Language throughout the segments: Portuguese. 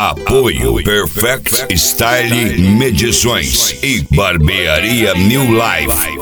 Apoio Perfect Style Medições e Barbearia New Life.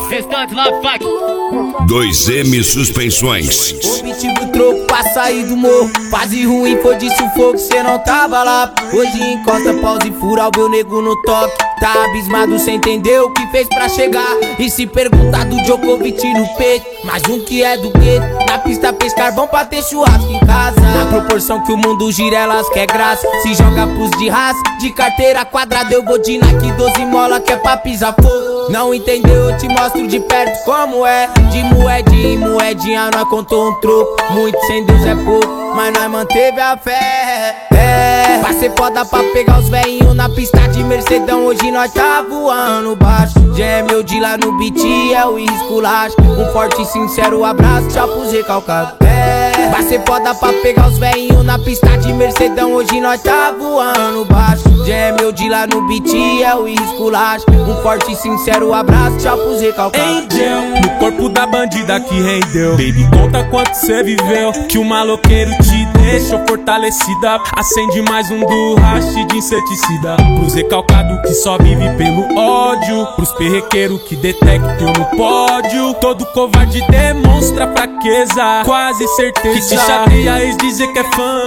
2M Suspensões. Objetivo troco pra sair do morro. Fase ruim foi de sufoco, cê não tava lá. Hoje encosta, pausa e fura o meu nego no toque. Tá abismado sem entender o que fez pra chegar. E se perguntar do Djokovic no peito, mais um que é do gueto. Na pista fez carvão pra ter churrasco em casa. Na proporção que o mundo gira, elas quer graça. Se joga pros de raça, de carteira quadrada. Eu vou de Nike 12 mola que é pra pisar fogo. Não entendeu, eu te mostro de perto como é. De moedinha em moedinha nós contou um troco. Muito sem Deus é pouco, mas nós manteve a fé. Vai ser foda pra pegar os velhinhos na pista de Mercedão. Hoje nós tá voando baixo. Jam, meu de lá no beat é o esculacho. Um forte e sincero abraço, tchau pros recalcados. Vai ser foda pra pegar os velhinhos na pista de Mercedão. Hoje nós tá voando baixo. Jam, meu de lá no beat é o esculacho. Um forte e sincero abraço, tchau pros recalcados. Angel, no corpo da bandida que rendeu. Baby, conta quanto cê viveu, que o maloqueiro te deixou fortalecida. Acende mais um do hash de inseticida. Pros recalcados que só vive pelo ódio, pros perrequeiros que detectam no pódio. Todo covarde demonstra fraqueza, quase certeza que te chateia ex dizer que é fã.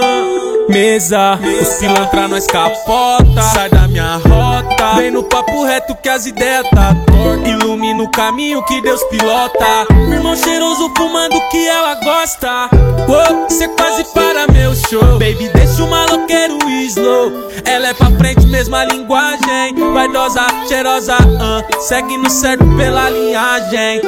Mesa, os pilantra nós capota. Sai da minha rota, vem no papo reto que as ideias tá torta. Ilumina o caminho que Deus pilota. Irmão cheiroso fumando que ela gosta. Cê quase para meu show. Baby, deixa o maloqueiro slow. Ela é pra frente, mesma linguagem. Vaidosa, cheirosa, segue no certo pela linhagem.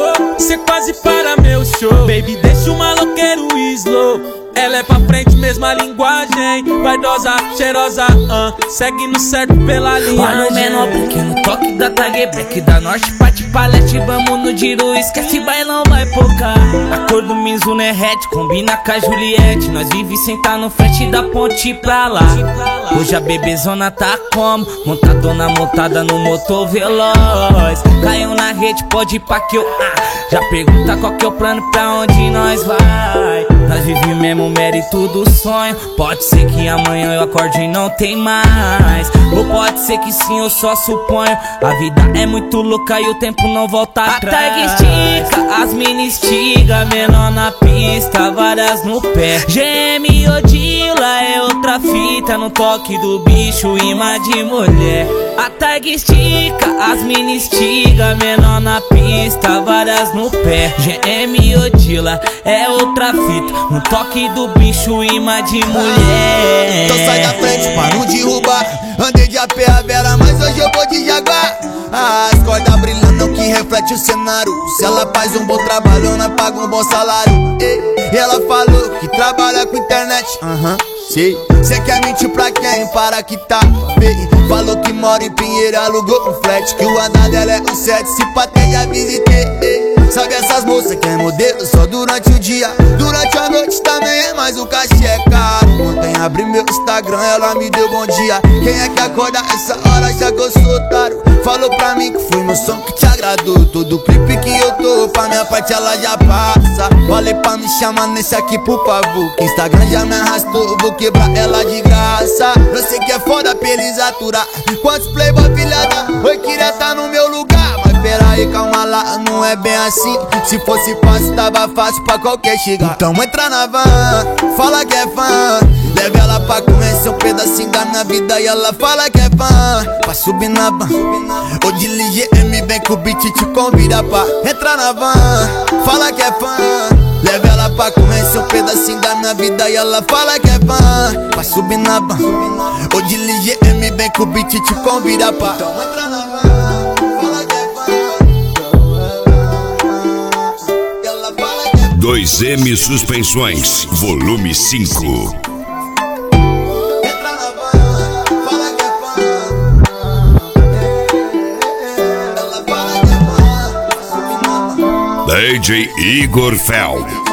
Cê quase para meu show. Baby, deixa o maloqueiro slow. Ela é pra frente, mesma linguagem. Vaidosa, cheirosa, segue no certo pela linhagem. Olha o menor pequeno toque da Tag Black. Da norte parte pra leste, vamos no giro. Esquece bailão, vai focar. A cor do Mizuno é red, combina com a Juliette. Nós vive sentar no frente da ponte pra lá. Hoje a bebezona tá como? Montadona montada no motor veloz. Caiu na rede, pode ir pra que eu já pergunta qual que é o plano, pra onde nós vai. Nós vive mesmo mérito do sonho. Pode ser que amanhã eu acorde e não tem mais. Ou pode ser que sim, eu só suponho. A vida é muito louca e o tempo não volta atrás. A tag estica, as mini estiga. Menor na pista, várias no pé. GM Odila é outra fita. No toque do bicho, imã de mulher. A tag estica, as mini estiga. Menor na pista, várias no pé. GM Odila é outra fita. No toque do bicho, imã de mulher. Então sai da frente pra não derrubar. Andei de AP a Vera, mas hoje eu vou de Jaguar. As cordas brilhando que reflete o cenário. Se ela faz um bom trabalho, ela paga um bom salário. E ela falou que trabalha com internet. Sei. Cê quer mentir pra quem? Para que tá. Falou que mora em Pinheiro, alugou um flat. Que o andar dela é um 7, se patei já visitei. Sabe essas moças que é modelo só durante o dia. Durante a noite também é, mas o cachê é caro. Ontem abri meu Instagram, ela me deu bom dia. Quem é que acorda essa hora já que eu sou otário? Falou pra mim que foi meu som que te agradou. Todo clipe que eu tô, pra minha parte ela já passa. Falei pra me chamar nesse aqui por favor, que Instagram já me arrastou, vou quebrar ela de graça. Eu sei que é foda pra eles aturar. Quantos playboy filhada, oi queria tá no meu lugar. Mas peraí, calma lá, não é bem assim. Se fosse fácil, tava fácil pra qualquer chegar. Então entra na van, fala que é fã. Leve ela pra conhecer um pedacinho da minha vida. E ela fala que é fã, pra subir na van. Ou de LGM, vem que o beat te convida pra entrar na van. Fala que é fã, leve ela pra conhecer um pedacinho da minha vida. E ela fala que é fã, pra subir na van. Ou de LGM, vem que o beat te convida pra então entra na van. 2M Suspensões, volume 5. DJ Igor Fel.